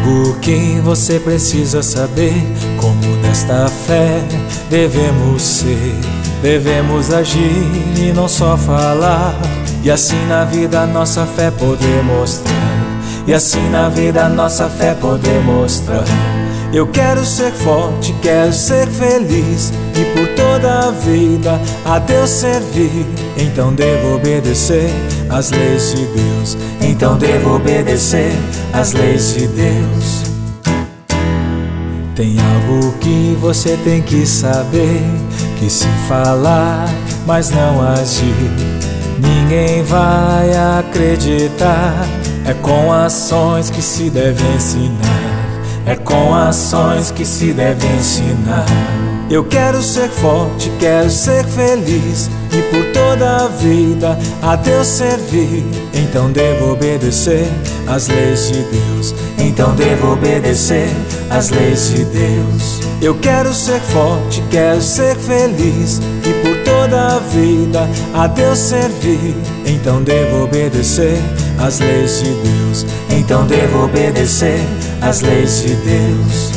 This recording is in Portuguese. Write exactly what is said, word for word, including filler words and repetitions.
algo que você precisa saber. Como nesta fé devemos ser, devemos agir e não só falar. E assim na vida nossa fé poder mostrar. E assim na vida nossa fé poder mostrar. Eu quero ser forte, quero ser feliz e por toda a vida a Deus servir. Então devo obedecer às leis de Deus. Então devo obedecer às leis de Deus. Tem algo que você tem que saber, que se falar, mas não agir, ninguém vai acreditar. É com ações que se deve ensinar. É com ações que se deve ensinar. Eu quero ser forte, quero ser feliz e por toda a vida a Deus servir. Então devo obedecer às leis de Deus. Então devo obedecer às leis de Deus. Eu quero ser forte, quero ser feliz e por toda a vida a Deus servir. Então devo obedecer às leis de Deus. Então devo obedecer às leis de Deus.